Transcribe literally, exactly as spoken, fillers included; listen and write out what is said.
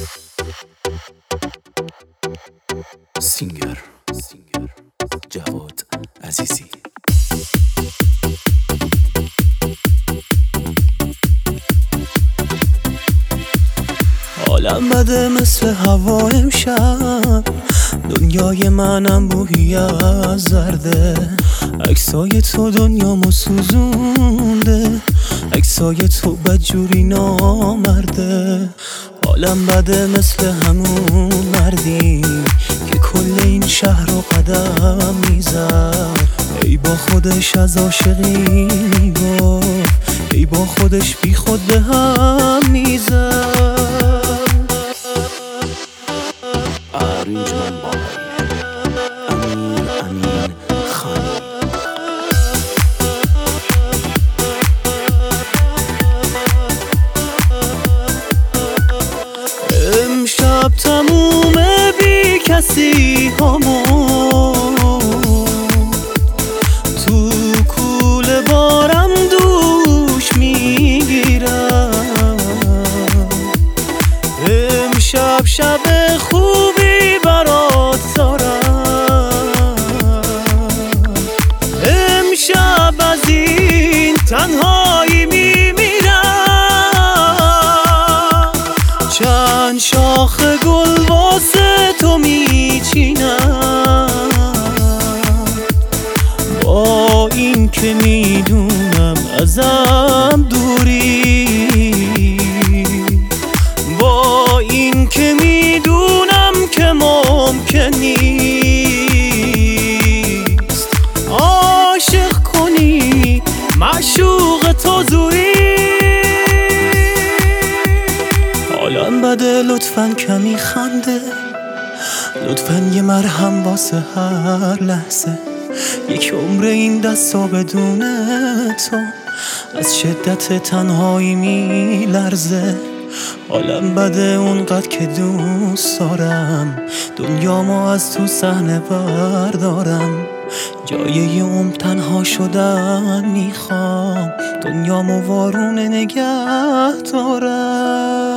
سینگر جواد عزیزی. حالم بده مثل هوا امشب، دنیای منم بویی از زرده، عکسای تو دنیامو سوزونده، عکسای تو بدجوری نامرده. حالم بده مثل همون مردی که کل این شهر رو قدم میزد، ای با خودش از عاشقی میگفت، ای با خودش بی خود به هم میزد. آرنجمن بای امین امین خانی. امشب تموم بی کسی همون تو کوله بارم دوش میگیرم. امشب شب خوبی برات دارم، امشب از این تنهایی میمیرم. چند شاخ گل واسه تو میچینم، با این که میدونم ازم دوری، با این که میدونم که ممکن نیست عاشق کنی معشوق تو زوری. حالم بده لطفاً کمی خنده، لطفاً یه مرهم واسه هر لحظه، یک عمر این دستا بدون تو از شدت تنهایی میلرزه. حالم بده اونقدر که دوست دارم، دنیامو از تو صحنه بردارم، جای یه عمر تنها شدن میخوام، دنیامو وارونه نگه دارم.